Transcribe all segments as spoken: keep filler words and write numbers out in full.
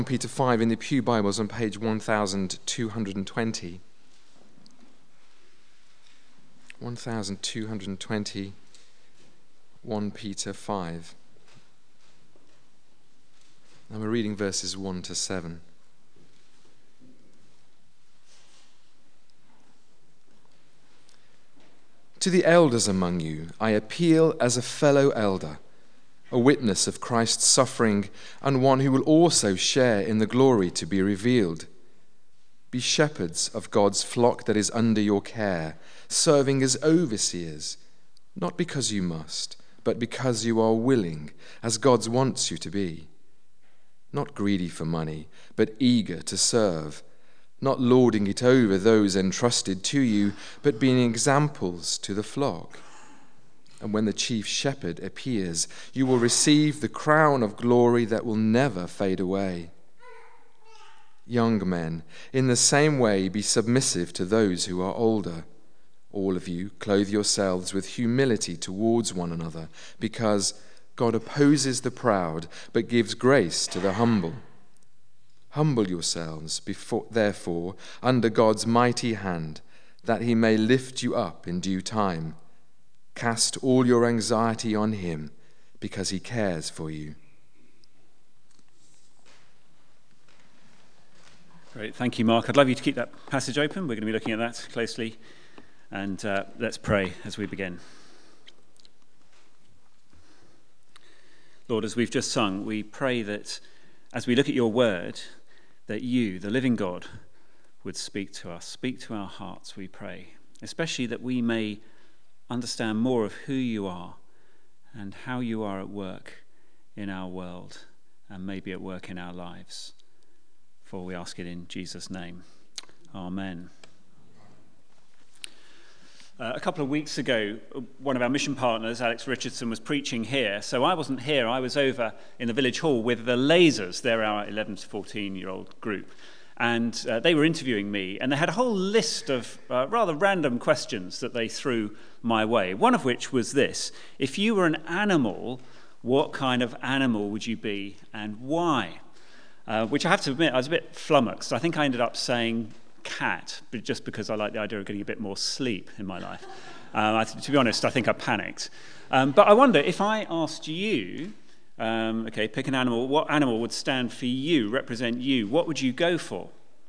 Peter five in the Pew Bibles on page one thousand two hundred twenty. one thousand two hundred twenty, First Peter five. And we're reading verses one to seven. To the elders among you, I appeal as a fellow elder, a witness of Christ's suffering, and one who will also share in the glory to be revealed. Be shepherds of God's flock that is under your care, serving as overseers, not because you must, but because you are willing, as God wants you to be. Not greedy for money, but eager to serve, not lording it over those entrusted to you, but being examples to the flock. And when the chief shepherd appears, you will receive the crown of glory that will never fade away. Young men, in the same way, be submissive to those who are older. All of you, clothe yourselves with humility towards one another, because God opposes the proud, but gives grace to the humble. Humble yourselves, before, therefore, under God's mighty hand, that he may lift you up in due time. Cast all your anxiety on him, because he cares for you. Great, thank you, Mark. I'd love you to keep that passage open. We're going to be looking at that closely. And uh, let's pray as we begin. Lord, as we've just sung, we pray that as we look at your word, that you, the living God, would speak to us, speak to our hearts, we pray, especially that we may understand more of who you are and how you are at work in our world and maybe at work in our lives. For we ask it in Jesus' name. Amen. Uh, a couple of weeks ago, one of our mission partners, Alex Richardson, was preaching here. So I wasn't here. I was over in the village hall with the Lasers. They're our eleven to fourteen-year-old group. And uh, they were interviewing me. And they had a whole list of uh, rather random questions that they threw my way. One of which was this: if you were an animal, what kind of animal would you be and why? Uh, which I have to admit, I was a bit flummoxed. I think I ended up saying cat, but just because I like the idea of getting a bit more sleep in my life. Um, I, to be honest, I think I panicked. Um, but I wonder, if I asked you, um, okay, pick an animal, what animal would stand for you, represent you? What would you go for?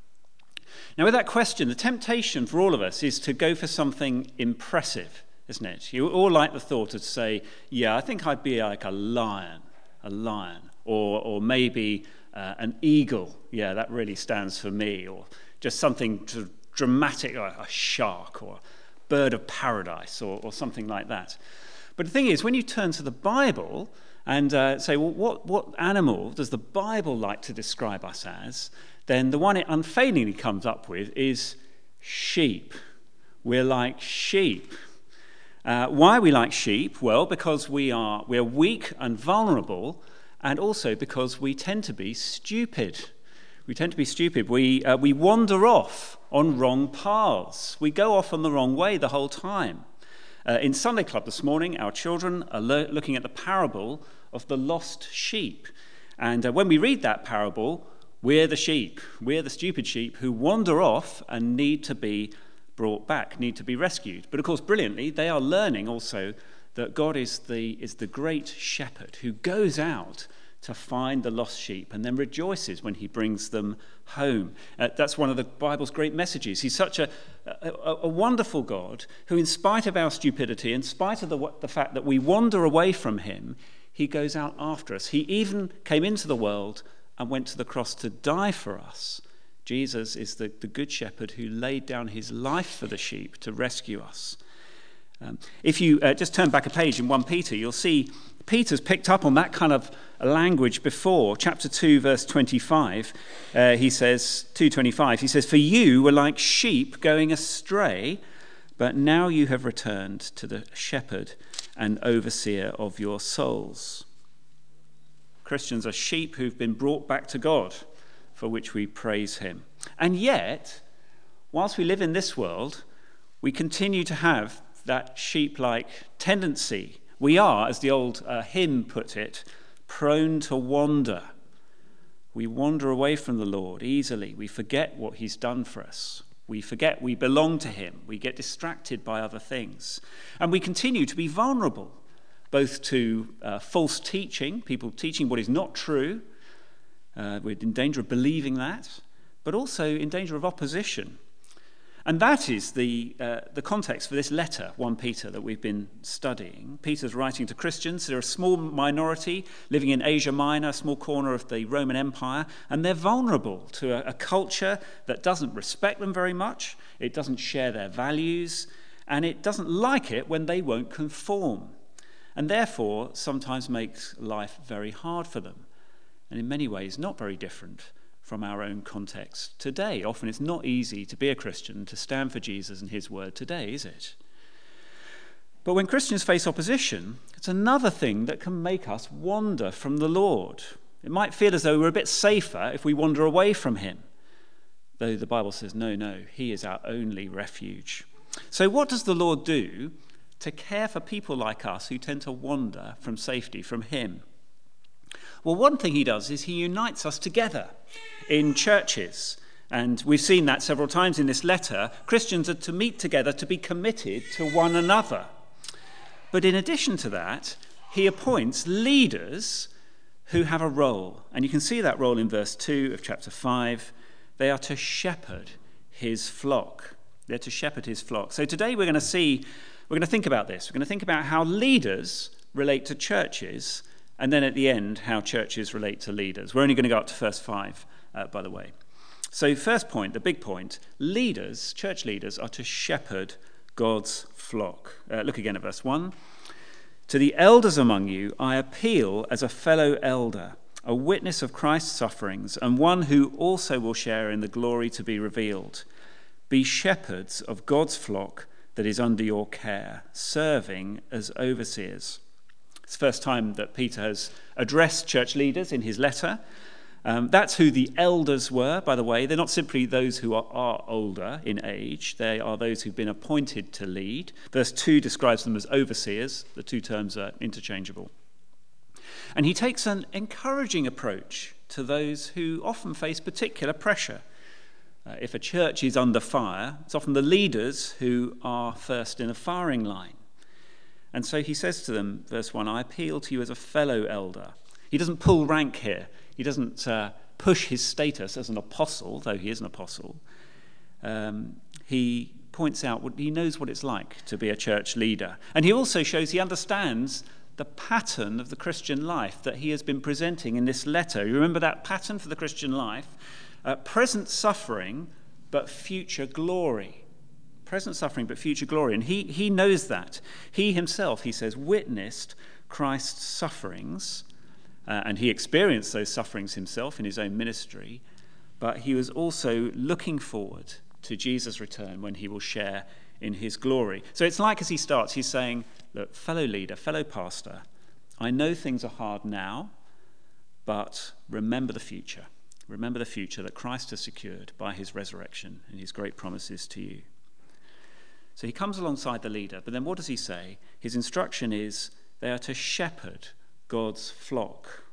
Now, with that question, the temptation for all of us is to go for something impressive, isn't it? You all like the thought of, say, yeah, I think I'd be like a lion, a lion, or or maybe uh, an eagle. Yeah, that really stands for me, or just something sort of dramatic, like a shark or a bird of paradise or, or something like that. But the thing is, when you turn to the Bible and uh, say, well, what, what animal does the Bible like to describe us as, then the one it unfailingly comes up with is sheep. We're like sheep. Uh, why are we like sheep? Well, because we are we're weak and vulnerable, and also because we tend to be stupid. We tend to be stupid. We uh, we wander off on wrong paths. We go off on the wrong way the whole time. Uh, in Sunday Club this morning, our children are lo- looking at the parable of the lost sheep. And uh, when we read that parable, we're the sheep. We're the stupid sheep who wander off and need to be brought back, need to be rescued. But of course, brilliantly, they are learning also that God is the is the great shepherd who goes out to find the lost sheep and then rejoices when he brings them home. Uh, that's one of the Bible's great messages. He's such a, a, a wonderful God who, in spite of our stupidity, in spite of the, the fact that we wander away from him, he goes out after us. He even came into the world and went to the cross to die for us. Jesus is the, the good shepherd who laid down his life for the sheep to rescue us. Um, if you uh, just turn back a page in First Peter, you'll see Peter's picked up on that kind of language before. Chapter two, verse twenty-five, uh, he says, two twenty-five, he says, "For you were like sheep going astray, but now you have returned to the shepherd and overseer of your souls." Christians are sheep who've been brought back to God, for which we praise him. And yet, whilst we live in this world, we continue to have that sheep-like tendency. We are, as the old uh, hymn put it, prone to wander. We wander away from the Lord easily. We forget what he's done for us. We forget we belong to him. We get distracted by other things. And we continue to be vulnerable, both to uh, false teaching, people teaching what is not true. Uh, we're in danger of believing that, but also in danger of opposition. And that is the uh, the context for this letter, First Peter, that we've been studying. Peter's writing to Christians. They're a small minority living in Asia Minor, a small corner of the Roman Empire, and they're vulnerable to a, a culture that doesn't respect them very much. It doesn't share their values, and it doesn't like it when they won't conform, and therefore sometimes makes life very hard for them, and in many ways not very different from our own context today. Often it's not easy to be a Christian, to stand for Jesus and his word today, is it? But when Christians face opposition, it's another thing that can make us wander from the Lord. It might feel as though we're a bit safer if we wander away from him, though the Bible says, no, no, he is our only refuge. So what does the Lord do to care for people like us who tend to wander from safety from him? Well, one thing he does is he unites us together in churches. And we've seen that several times in this letter. Christians are to meet together to be committed to one another. But in addition to that, he appoints leaders who have a role. And you can see that role in verse two of chapter five. They are to shepherd his flock. They're to shepherd his flock. So today we're going to see, we're going to think about this. We're going to think about how leaders relate to churches, and then at the end, how churches relate to leaders. We're only going to go up to verse five, uh, by the way. So first point, the big point, leaders, church leaders, are to shepherd God's flock. Uh, look again at verse one. To the elders among you, I appeal as a fellow elder, a witness of Christ's sufferings, and one who also will share in the glory to be revealed. Be shepherds of God's flock that is under your care, serving as overseers. It's the first time that Peter has addressed church leaders in his letter. Um, that's who the elders were, by the way. They're not simply those who are, are older in age. They are those who've been appointed to lead. Verse two describes them as overseers. The two terms are interchangeable. And he takes an encouraging approach to those who often face particular pressure. Uh, if a church is under fire, it's often the leaders who are first in the firing line. And so he says to them, verse one, I appeal to you as a fellow elder. He doesn't pull rank here. He doesn't uh, push his status as an apostle, though he is an apostle. Um, he points out, what, he knows what it's like to be a church leader. And he also shows he understands the pattern of the Christian life that he has been presenting in this letter. You remember that pattern for the Christian life? Uh, present suffering, but future glory. Present suffering, but future glory. And he, he knows that. He himself, he says, witnessed Christ's sufferings, uh, and he experienced those sufferings himself in his own ministry, but he was also looking forward to Jesus' return when he will share in his glory. So it's like as he starts, he's saying, look, fellow leader, fellow pastor, I know things are hard now, but remember the future. Remember the future that Christ has secured by his resurrection and his great promises to you. So he comes alongside the leader, but then what does he say? His instruction is they are to shepherd God's flock.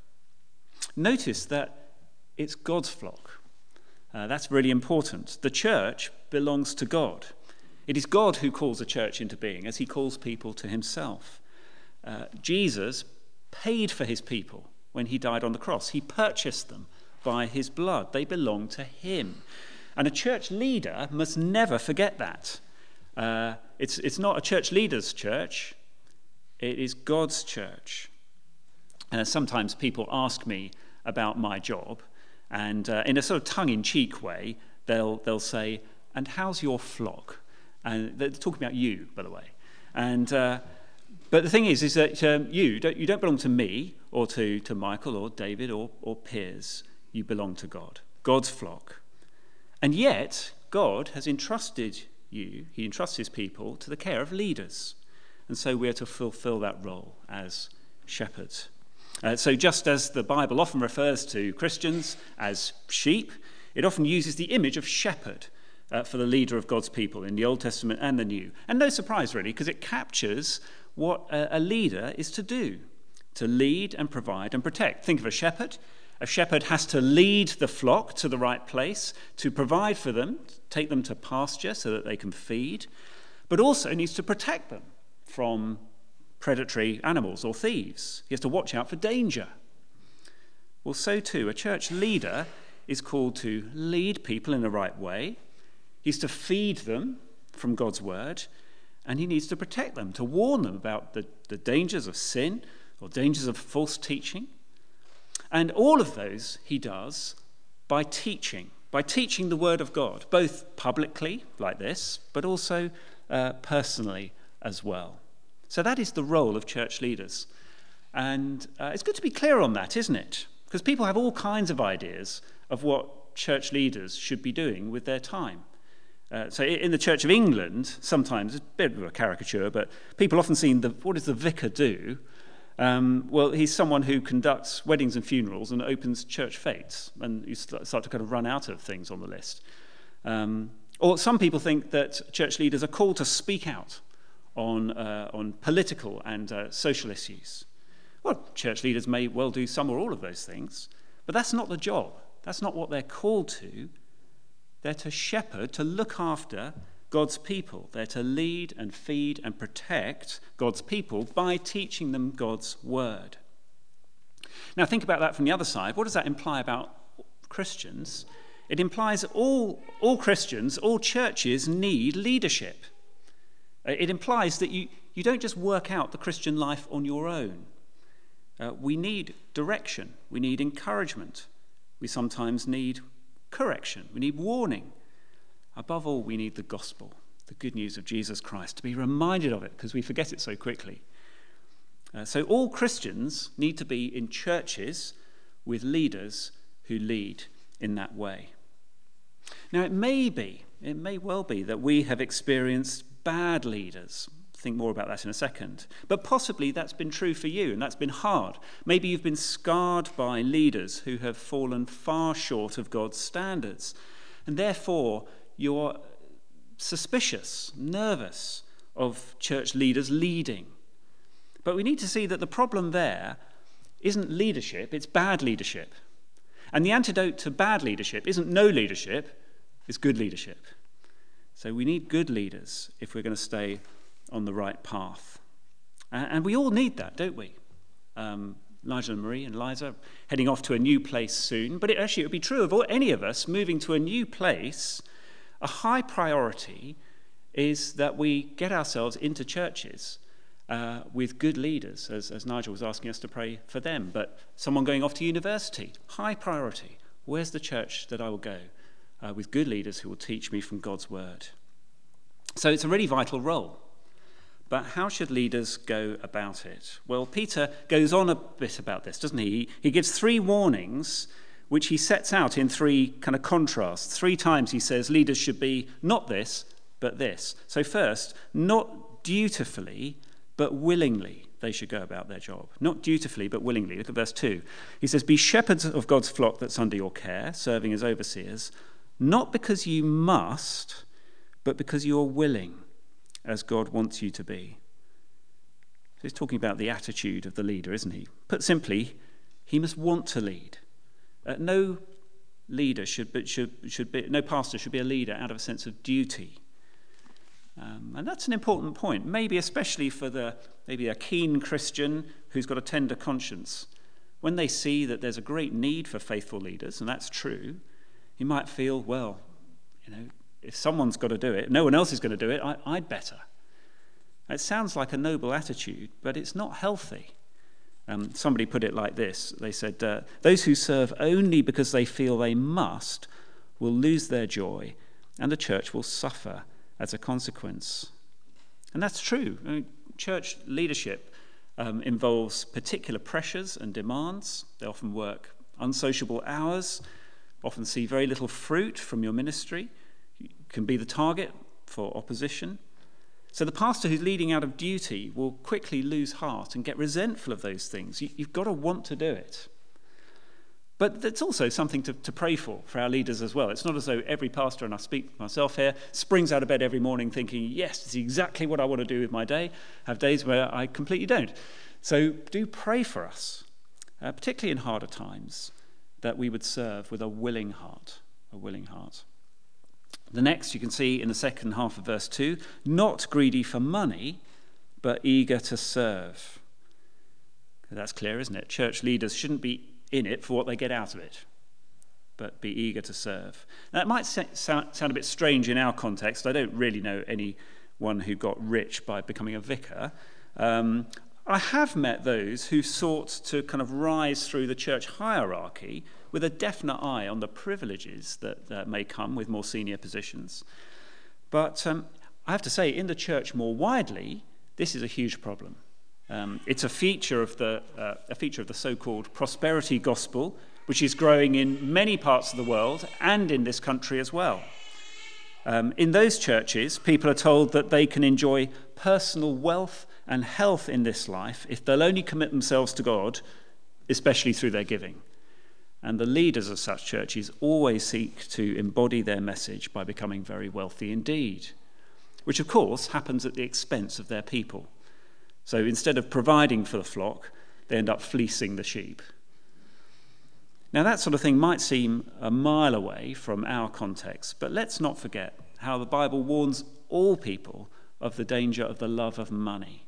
Notice that it's God's flock. Uh, that's really important. The church belongs to God. It is God who calls a church into being, as he calls people to himself. Uh, Jesus paid for his people when he died on the cross. He purchased them by his blood. They belong to him. And a church leader must never forget that. Uh, it's, it's not a church leader's church. It is God's church. And sometimes people ask me about my job, and uh, in a sort of tongue-in-cheek way, they'll, they'll say, and how's your flock? And they're talking about you, by the way. And uh, but the thing is, is that um, you, don't, you don't belong to me or to, to Michael or David or, or Piers. You belong to God, God's flock. And yet, God has entrusted you, he entrusts his people to the care of leaders. And so we are to fulfill that role as shepherds. Uh, so just as the Bible often refers to Christians as sheep, it often uses the image of shepherd uh, for the leader of God's people in the Old Testament and the New. And no surprise, really, because it captures what a, a leader is to do, to lead and provide and protect. Think of a shepherd, A shepherd has to lead the flock to the right place, to provide for them, take them to pasture so that they can feed, but also needs to protect them from predatory animals or thieves. He has to watch out for danger. Well, so too, a church leader is called to lead people in the right way. He's to feed them from God's word, and he needs to protect them, to warn them about the, the dangers of sin or dangers of false teaching. And all of those he does by teaching, by teaching the word of God, both publicly, like this, but also uh, personally as well. So that is the role of church leaders. And uh, it's good to be clear on that, isn't it? Because people have all kinds of ideas of what church leaders should be doing with their time. Uh, so in the Church of England, sometimes, it's a bit of a caricature, but people often see the, what does the vicar do? Um, well, he's someone who conducts weddings and funerals and opens church fetes, and you start to kind of run out of things on the list. Um, or some people think that church leaders are called to speak out on, uh, on political and uh, social issues. Well, church leaders may well do some or all of those things, but that's not the job. That's not what they're called to. They're to shepherd, to look after God's people. They're to lead and feed and protect God's people by teaching them God's word. Now think about that from the other side. What does that imply about Christians? It implies all, all Christians, all churches need leadership. It implies that you, you don't just work out the Christian life on your own. Uh, we need direction. We need encouragement. We sometimes need correction. We need warning. Above all, we need the gospel, the good news of Jesus Christ, to be reminded of it because we forget it so quickly. Uh, so all Christians need to be in churches with leaders who lead in that way. Now, it may be, it may well be that we have experienced bad leaders. Think more about that in a second. But possibly that's been true for you, and that's been hard. Maybe you've been scarred by leaders who have fallen far short of God's standards, and therefore you're suspicious, nervous of church leaders leading. But we need to see that the problem there isn't leadership, it's bad leadership. And the antidote to bad leadership isn't no leadership, it's good leadership. So we need good leaders if we're going to stay on the right path. And we all need that, don't we? Um, Nigel and Marie and Liza heading off to a new place soon. But it actually it would be true of all, any of us moving to a new place. A high priority is that we get ourselves into churches uh, with good leaders, as, as Nigel was asking us to pray for them. But someone going off to university, high priority. Where's the church that I will go? Uh, with good leaders who will teach me from God's word. So it's a really vital role. But how should leaders go about it? Well, Peter goes on a bit about this, doesn't he? He gives three warnings, which he sets out in three kind of contrasts. Three times he says leaders should be not this, but this. So first, not dutifully, but willingly they should go about their job. Not dutifully, but willingly. Look at verse two. He says, be shepherds of God's flock that's under your care, serving as overseers, not because you must, but because you are willing, as God wants you to be. So he's talking about the attitude of the leader, isn't he? Put simply, he must want to lead. Uh, no leader should be, should, should be, no pastor should be a leader out of a sense of duty. Um, and that's an important point, maybe especially for the maybe a keen Christian who's got a tender conscience. When they see that there's a great need for faithful leaders, and that's true, he might feel, well, you know, if someone's got to do it, no one else is going to do it, I, I'd better. It sounds like a noble attitude, but it's not healthy. Um, somebody put it like this. They said, uh, those who serve only because they feel they must will lose their joy, and the church will suffer as a consequence. And that's true. I mean, church leadership um, involves particular pressures and demands. They often work unsociable hours, often see very little fruit from your ministry. You can be the target for opposition. So the pastor who's leading out of duty will quickly lose heart and get resentful of those things. You, you've got to want to do it. But it's also something to, to pray for, for our leaders as well. It's not as though every pastor, and I speak for myself here, springs out of bed every morning thinking, yes, this is exactly what I want to do with my day. I have days where I completely don't. So do pray for us, uh, particularly in harder times. that we would serve with a willing heart, a willing heart. The next you can see in the second half of verse two, not greedy for money, but eager to serve. That's clear, isn't it? Church leaders shouldn't be in it for what they get out of it, but be eager to serve. Now, it might sound, sound a bit strange in our context. I don't really know anyone who got rich by becoming a vicar. Um, I have met those who sought to kind of rise through the church hierarchy with a definite eye on the privileges that uh, may come with more senior positions. But um, I have to say, in the church more widely, this is a huge problem. Um, it's a feature of the uh, a feature of the so-called prosperity gospel, which is growing in many parts of the world and in this country as well. Um, in those churches, people are told that they can enjoy personal wealth and health in this life if they'll only commit themselves to God, especially through their giving. And the leaders of such churches always seek to embody their message by becoming very wealthy indeed, which of course happens at the expense of their people. So instead of providing for the flock, they end up fleecing the sheep. Now that sort of thing might seem a mile away from our context, but let's not forget how the Bible warns all people of the danger of the love of money.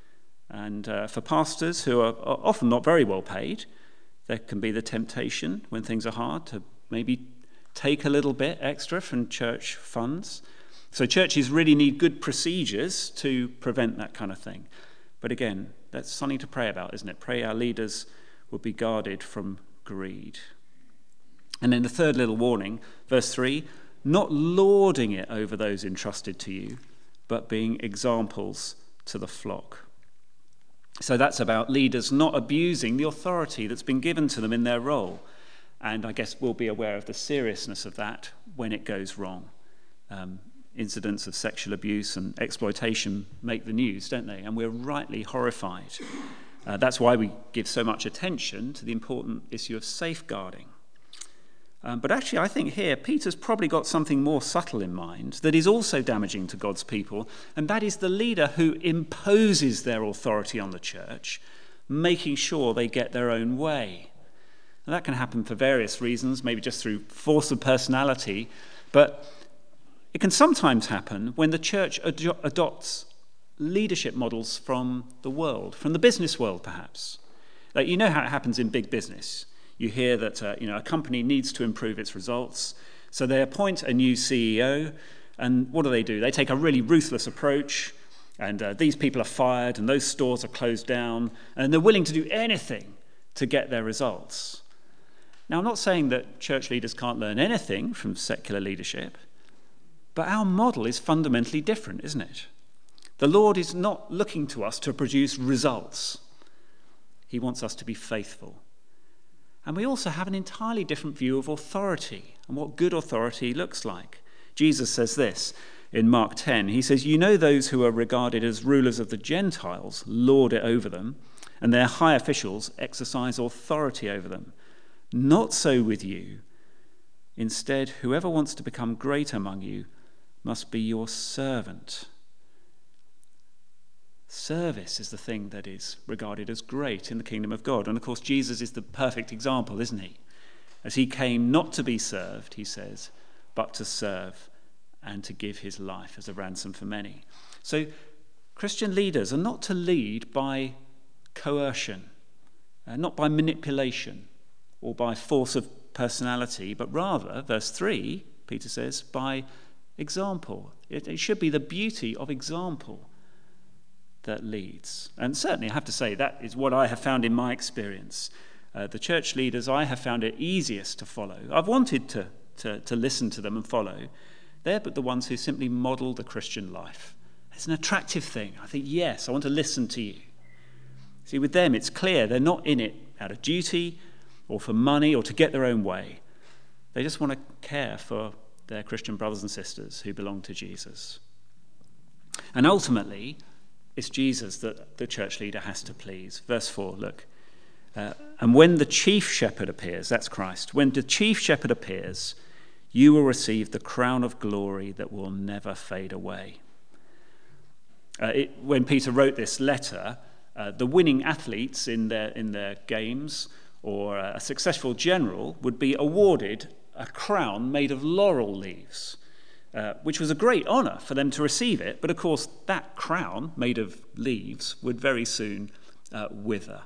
And uh, for pastors who are, are often not very well paid, there can be the temptation when things are hard to maybe take a little bit extra from church funds. So churches really need good procedures to prevent that kind of thing. But again, that's something to pray about, isn't it? Pray our leaders will be guarded from greed. And then the third little warning, verse three, not lording it over those entrusted to you, but being examples to the flock. So that's about leaders not abusing the authority that's been given to them in their role. And I guess we'll be aware of the seriousness of that when it goes wrong. Um, incidents of sexual abuse and exploitation make the news, don't they? And we're rightly horrified. Uh, that's why we give so much attention to the important issue of safeguarding. Um, but actually, I think here, Peter's probably got something more subtle in mind that is also damaging to God's people, and that is the leader who imposes their authority on the church, making sure they get their own way. Now, that can happen for various reasons, maybe just through force of personality, but it can sometimes happen when the church ad- adopts leadership models from the world, from the business world perhaps. Like, you know how it happens in big business. You hear that uh, you know a company needs to improve its results, so they appoint a new C E O, and what do they do? They take a really ruthless approach, and uh, these people are fired, and those stores are closed down, and they're willing to do anything to get their results. Now, I'm not saying that church leaders can't learn anything from secular leadership, but our model is fundamentally different, isn't it? The Lord is not looking to us to produce results. He wants us to be faithful. And we also have an entirely different view of authority and what good authority looks like. Jesus says this in Mark ten. He says, "You know those who are regarded as rulers of the Gentiles lord it over them, and their high officials exercise authority over them. Not so with you. Instead, whoever wants to become great among you must be your servant." Service is the thing that is regarded as great in the kingdom of God. And of course, Jesus is the perfect example, isn't he? As he came not to be served, he says, but to serve and to give his life as a ransom for many. So Christian leaders are not to lead by coercion, uh, not by manipulation or by force of personality, but rather, verse three, Peter says, by example. It, it should be the beauty of example that leads. And certainly I have to say that is what I have found in my experience. Uh, the church leaders I have found it easiest to follow. I've wanted to, to, to listen to them and follow. They're but the ones who simply model the Christian life. It's an attractive thing. I think, yes, I want to listen to you. See, with them it's clear they're not in it out of duty or for money or to get their own way. They just want to care for their Christian brothers and sisters who belong to Jesus. And ultimately, it's Jesus that the church leader has to please. Verse four, look. Uh, and when the chief shepherd appears, that's Christ, when the chief shepherd appears, you will receive the crown of glory that will never fade away. Uh, it, when Peter wrote this letter, uh, the winning athletes in their, in their games or a successful general would be awarded a crown made of laurel leaves, uh, which was a great honour for them to receive it. But of course, that crown made of leaves would very soon uh, wither.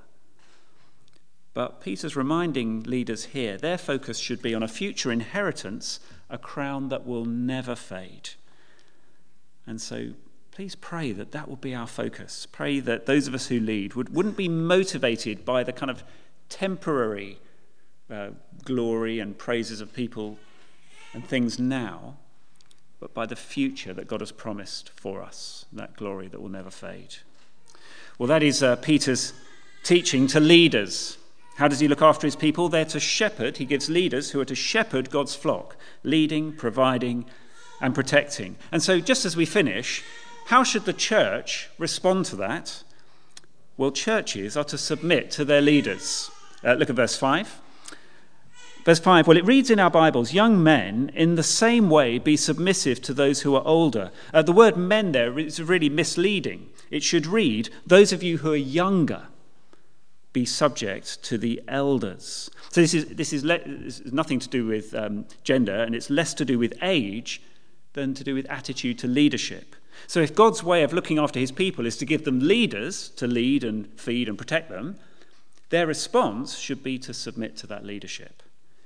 But Peter's reminding leaders here, their focus should be on a future inheritance, a crown that will never fade. And so please pray that that will be our focus. Pray that those of us who lead would, wouldn't be motivated by the kind of temporary uh, glory and praises of people and things now, but by the future that God has promised for us, that glory that will never fade. Well, that is uh, Peter's teaching to leaders. How does he look after his people? They're to shepherd. He gives leaders who are to shepherd God's flock, leading, providing, and protecting. And so just as we finish, how should the church respond to that? Well, churches are to submit to their leaders. Uh, look at verse five. Verse five, well, it reads in our Bibles, young men, in the same way, be submissive to those who are older. Uh, the word men there is really misleading. It should read, those of you who are younger, be subject to the elders. So this is this is, le- this is nothing to do with um, gender, and it's less to do with age than to do with attitude to leadership. So if God's way of looking after his people is to give them leaders to lead and feed and protect them, their response should be to submit to that leadership.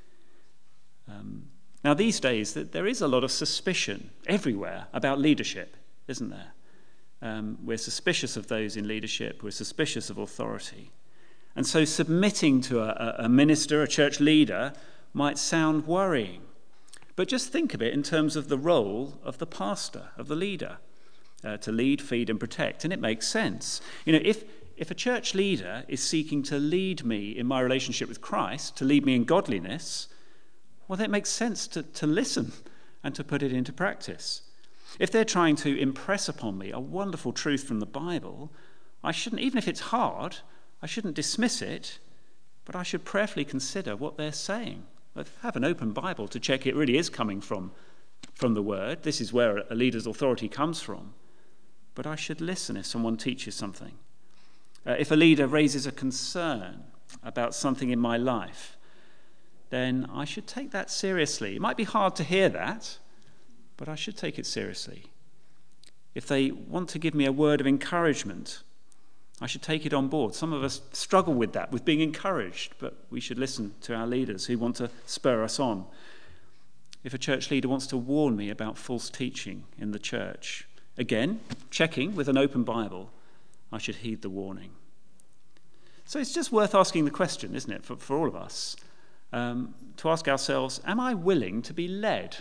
Um, now these days, there is a lot of suspicion everywhere about leadership, isn't there? Um, we're suspicious of those in leadership. We're suspicious of authority. And so submitting to a, a minister, a church leader, might sound worrying. But just think of it in terms of the role of the pastor, of the leader, uh, to lead, feed, and protect. And it makes sense. You know, if, if a church leader is seeking to lead me in my relationship with Christ, to lead me in godliness, well, that makes sense to, to listen and to put it into practice. If they're trying to impress upon me a wonderful truth from the Bible, I shouldn't, even if it's hard, I shouldn't dismiss it, but I should prayerfully consider what they're saying. I have an open Bible to check it really is coming from, from the Word. This is where a leader's authority comes from. But I should listen if someone teaches something. Uh, if a leader raises a concern about something in my life, then I should take that seriously. It might be hard to hear that, but I should take it seriously. If they want to give me a word of encouragement, I should take it on board. Some of us struggle with that, with being encouraged, but we should listen to our leaders who want to spur us on. If a church leader wants to warn me about false teaching in the church, again, checking with an open Bible, I should heed the warning. So it's just worth asking the question, isn't it, for, for all of us, um, to ask ourselves, am I willing to be led?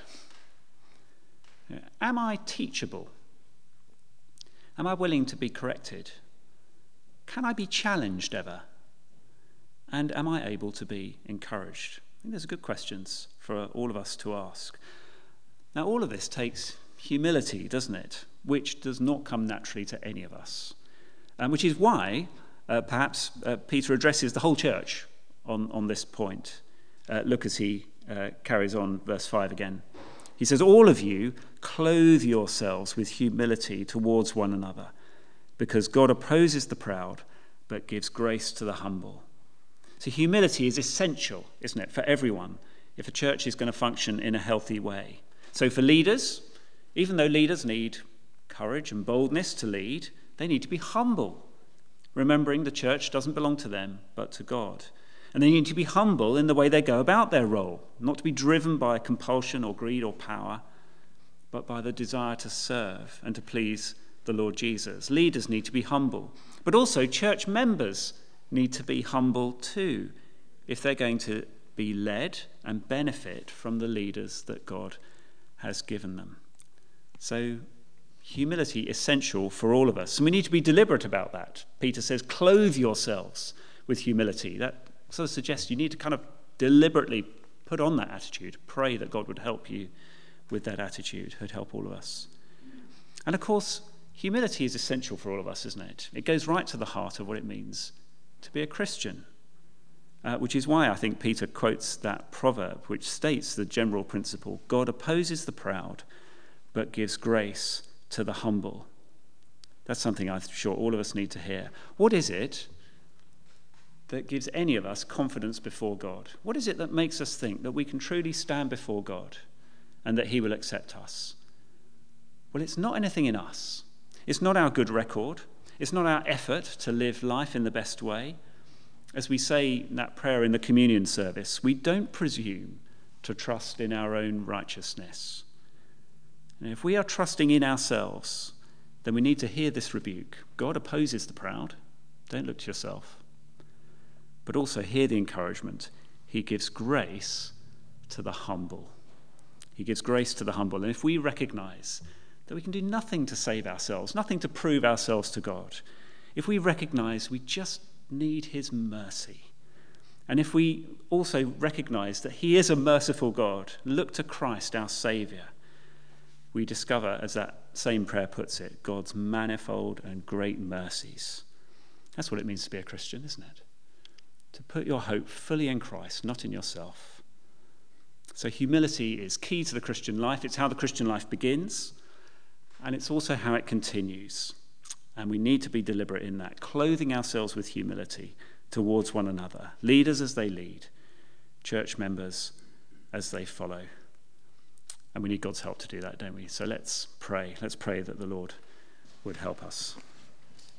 Am I teachable? Am I willing to be corrected? Can I be challenged ever? And am I able to be encouraged? I think those are good questions for all of us to ask. Now, all of this takes humility, doesn't it? Which does not come naturally to any of us. And which is why, uh, perhaps, uh, Peter addresses the whole church on, on this point. Uh, look as he uh, carries on, verse five again. He says, all of you clothe yourselves with humility towards one another, because God opposes the proud, but gives grace to the humble. So humility is essential, isn't it, for everyone, if a church is going to function in a healthy way. So for leaders, even though leaders need courage and boldness to lead, they need to be humble, remembering the church doesn't belong to them, but to God. And they need to be humble in the way they go about their role, not to be driven by compulsion or greed or power, but by the desire to serve and to please the Lord Jesus. Leaders need to be humble, but also church members need to be humble too, if they're going to be led and benefit from the leaders that God has given them. So humility is essential for all of us, and we need to be deliberate about that. Peter says, clothe yourselves with humility. That sort of suggests you need to kind of deliberately put on that attitude, pray that God would help you with that attitude, would help all of us. And of course, humility is essential for all of us, isn't it? It goes right to the heart of what it means to be a Christian, uh, which is why I think Peter quotes that proverb, which states the general principle, God opposes the proud, but gives grace to the humble. That's something I'm sure all of us need to hear. What is it that gives any of us confidence before God? What is it that makes us think that we can truly stand before God and that he will accept us? Well, it's not anything in us. It's not our good record. It's not our effort to live life in the best way. As we say in that prayer in the communion service, we don't presume to trust in our own righteousness. And if we are trusting in ourselves, then we need to hear this rebuke. God opposes the proud. Don't look to yourself. But also hear the encouragement. He gives grace to the humble. He gives grace to the humble. And if we recognize that we can do nothing to save ourselves, nothing to prove ourselves to God, if we recognize we just need his mercy, and if we also recognize that he is a merciful God, look to Christ, our Saviour, we discover, as that same prayer puts it, God's manifold and great mercies. That's what it means to be a Christian, isn't it? To put your hope fully in Christ, not in yourself. So humility is key to the Christian life. It's how the Christian life begins, and it's also how it continues. And we need to be deliberate in that, clothing ourselves with humility towards one another, leaders as they lead, church members as they follow. And we need God's help to do that, don't we? So let's pray. Let's pray that the Lord would help us.